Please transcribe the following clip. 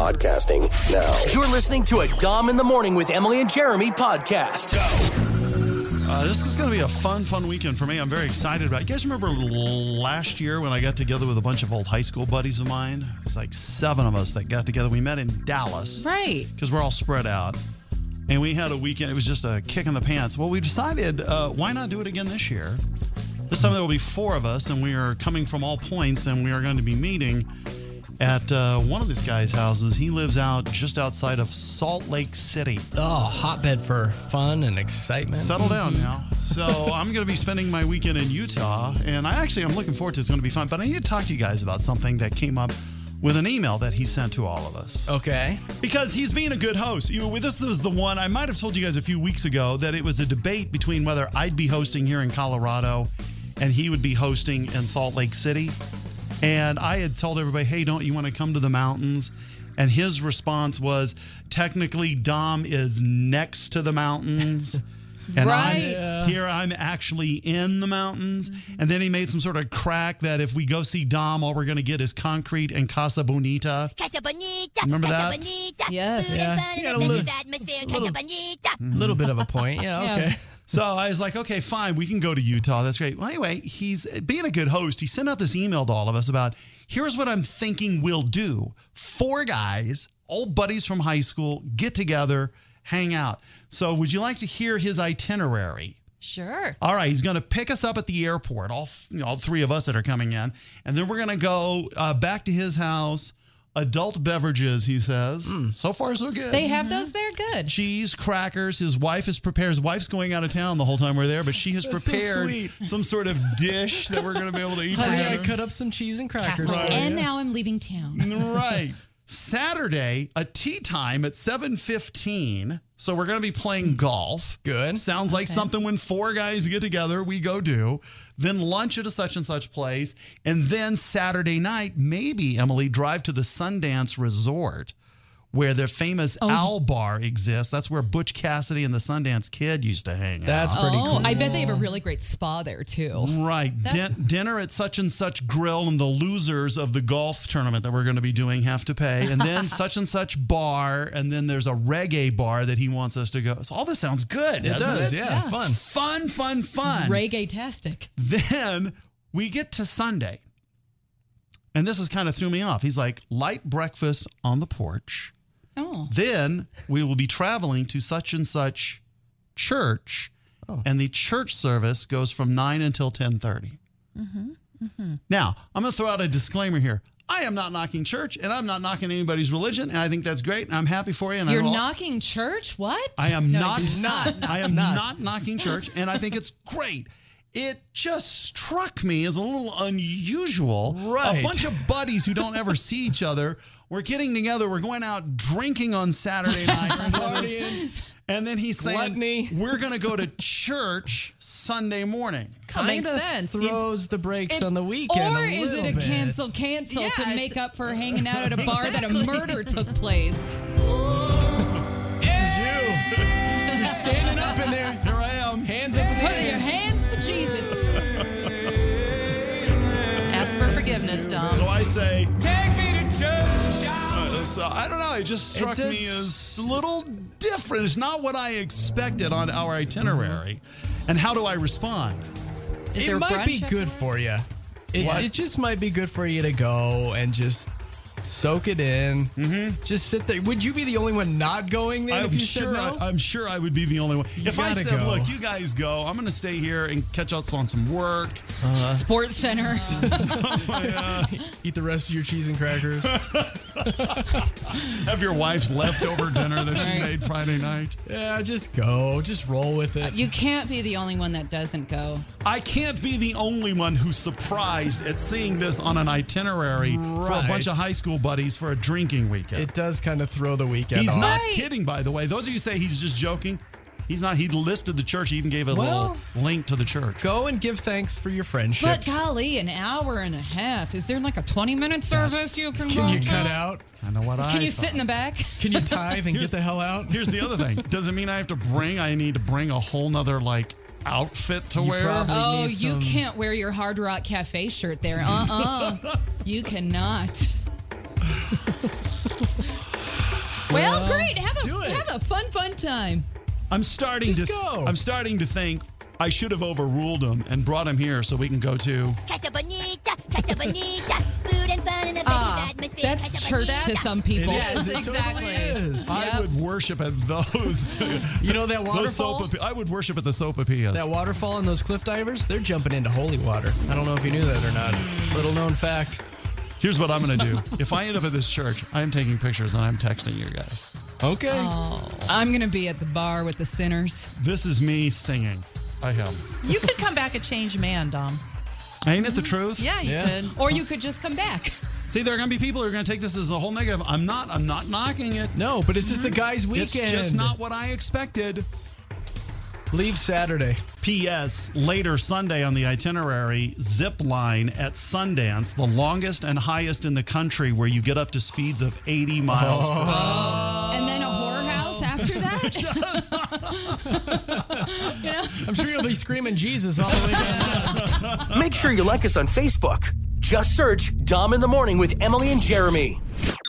podcasting now. You're listening to a Dom in the Morning with Emily and Jeremy podcast. This is going to be a fun weekend for me. I'm very excited about it. You guys remember last year when I got together with a bunch of old high school buddies of mine? It's like 7 of us that got together. We met in Dallas. Right. Because we're all spread out. And we had a weekend. It was just a kick in the pants. Well, we decided, why not do it again this year? This time there will be 4 of us, and we are coming from all points, and we are going to be meeting at one of this guy's houses. He lives out just outside of Salt Lake City. Oh, hotbed for fun and excitement. Settle down now. So I'm going to be spending my weekend in Utah, and I'm looking forward to it. It's going to be fun. But I need to talk to you guys about something that came up with an email that he sent to all of us. Okay. Because he's being a good host. This was the one, I might have told you guys a few weeks ago that it was a debate between whether I'd be hosting here in Colorado and he would be hosting in Salt Lake City. And I had told everybody, hey, don't you want to come to the mountains? And his response was, technically, Dom is next to the mountains. And I'm actually in the mountains. And then he made some sort of crack that if we go see Dom, all we're going to get is concrete and Casa Bonita. Casa Bonita. Remember Casa that? Bonita. Yes. Yeah. You got a little bit of a point. Yeah, okay. So I was like, okay, fine, we can go to Utah. That's great. Well, anyway, he's being a good host. He sent out this email to all of us about, here's what I'm thinking we'll do. 4 guys, old buddies from high school, get together, hang out. So would you like to hear his itinerary? Sure. All right, he's going to pick us up at the airport, all 3 of us that are coming in. And then we're going to go back to his house. Adult beverages, he says. So far, so good. They have those there? Good. Cheese, crackers. His wife is prepared. His wife's going out of town the whole time we're there, but she has prepared some sort of dish that we're going to be able to eat Honey, I together. cut up some cheese and crackers. Right. And now I'm leaving town. Right. Saturday, a tea time at 7:15. So we're going to be playing golf. Good. Sounds like something when 4 guys get together, we go do. Then lunch at a such and such place. And then Saturday night, maybe, Emily, drive to the Sundance Resort where the famous Owl Bar exists. That's where Butch Cassidy and the Sundance Kid used to hang out. That's pretty cool. I bet they have a really great spa there, too. Right. Dinner at such and such grill, and the losers of the golf tournament that we're going to be doing have to pay. And then such and such bar, and then there's a reggae bar that he wants us to go. So all this sounds good. It does, yeah. Fun. Reggae-tastic. Then we get to Sunday. And this has kind of threw me off. He's like, light breakfast on the porch. Oh. Then we will be traveling to such and such church, and the church service goes from 9 until 10:30. Now, I'm going to throw out a disclaimer here. I am not knocking church, and I'm not knocking anybody's religion, and I think that's great, and I'm happy for you. And You're knocking church? What? I am not not. knocking church, and I think it's great. It just struck me as a little unusual. Right. A bunch of buddies who don't ever see each other. We're getting together. We're going out drinking on Saturday night. Partying. And then he's saying, Gluttony. we're going to go to church Sunday morning. Makes sense. Throws the brakes on the weekend. Or is it a cancel to make up for hanging out at a bar that a murder took place? This is you. You're standing up in there. Here I am. Hands up in the Put air. your hands to Jesus. Ask for forgiveness, Dom. So I say, Take me to church. so I don't know. It just struck me as a little different. It's not what I expected on our itinerary. And how do I respond? Is there It might brunch be at- good for you. What? It just might be good for you to go and just soak it in. Just sit there. Would you be the only one not going then if you said no? I'm sure I would be the only one. If I gotta said, go. look, you guys go, I'm going to stay here and catch up on some work. Sports Center. Eat the rest of your cheese and crackers. Have your wife's leftover dinner that she Right. made Friday night. Yeah, just go. Just roll with it. You can't be the only one that doesn't go. I can't be the only one who's surprised at seeing this on an itinerary for a bunch of high school buddies for a drinking weekend. It does kind of throw the weekend He's off. not kidding, by the way. Those of you say he's just joking. He's not. He listed the church. He even gave a little link to the church. Go and give thanks for your friendships. But golly, an hour and a half. Is there like a 20-minute service you can Can you walk cut out? out? Kind of what I Can you thought. sit in the back? Can you tithe and get the hell out? Here's the other thing. Does it mean I need to bring a whole nother outfit to wear? probably Oh, need you some- can't wear your Hard Rock Cafe shirt there. You cannot. Well, great. Have do it. a fun time. I'm starting to think I should have overruled him and brought him here so we can go to. Casa Bonita, food and fun and a baby's atmosphere. That's Casa church Bonita. to some people. Yes, It exactly. totally is. I would worship at those. You know that those waterfall? I would worship at the Sopapillas. That waterfall and those cliff divers, they're jumping into holy water. I don't know if you knew that or not. Little known fact. Here's what I'm going to do. If I end up at this church, I'm taking pictures and I'm texting you guys. Okay. I'm going to be at the bar with the sinners. This is me singing. I am. You could come back a changed man, Dom. Ain't it the truth? Yeah, you Yeah. could. Or you could just come back. See, there are going to be people who are going to take this as a whole negative. I'm not knocking it. No, but it's just a guy's weekend. It's just not what I expected. Leave Saturday. P.S. Later Sunday on the itinerary, zip line at Sundance, the longest and highest in the country, where you get up to speeds of 80 miles per hour. And then a whorehouse after that? You know? I'm sure you'll be screaming Jesus all the way down. Make sure you like us on Facebook. Just search Dom in the Morning with Emily and Jeremy.